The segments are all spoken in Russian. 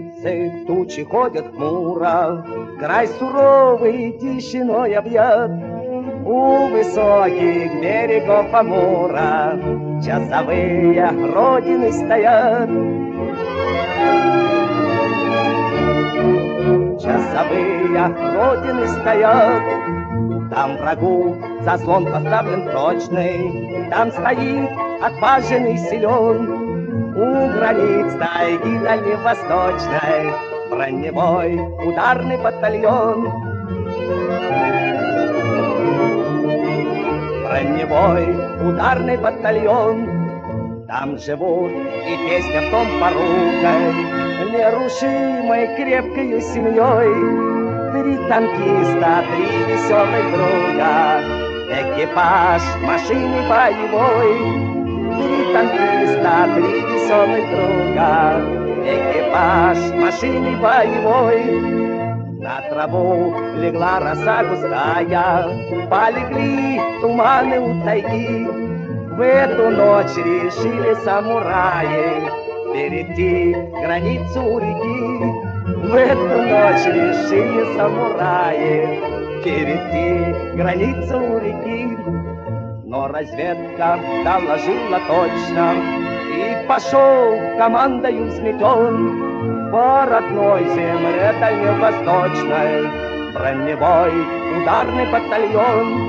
столицы тучи ходят хмуро, край суровый тишиной объят. У высоких берегов Амура часовые Родины стоят. Часовые Родины стоят. Там врагу заслон поставлен прочный, там стоит отважный силен. У границ тайги дальневосточной броневой ударный батальон. Броневой ударный батальон. Там живут и песня в том поругой, нерушимой крепкою семьей. 3 танкиста, 3 веселых друга, экипаж машины боевой. 3 танкиста, 3 веселых друга, экипаж машины боевой. На траву легла роса густая, полегли туманы у тайги. В эту ночь решили самураи перейти границу у реки. В эту ночь решили самураи перейти границу у реки. Но разведка доложила точно, и пошел командою взметен по родной земле дальневосточной броневой ударный батальон.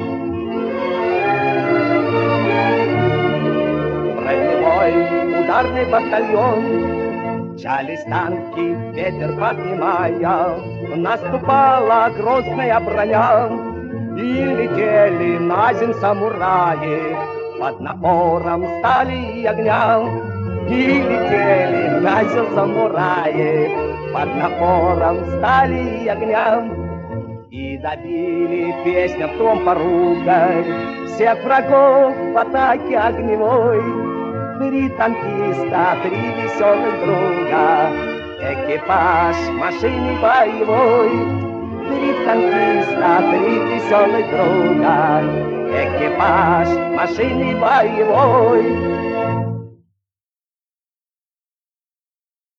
Броневой ударный батальон. Мчались танки, ветер поднимая, наступала грозная броня. И летели на земь самураи под напором стали и огня. И летели на земь самураи под напором стали и огня. И добили песням в том поругой всех врагов в атаке огневой. 3 танкиста, 3 веселых друга, экипаж машины боевой. 3 танкиста, 3 веселых друга, экипаж машины боевой.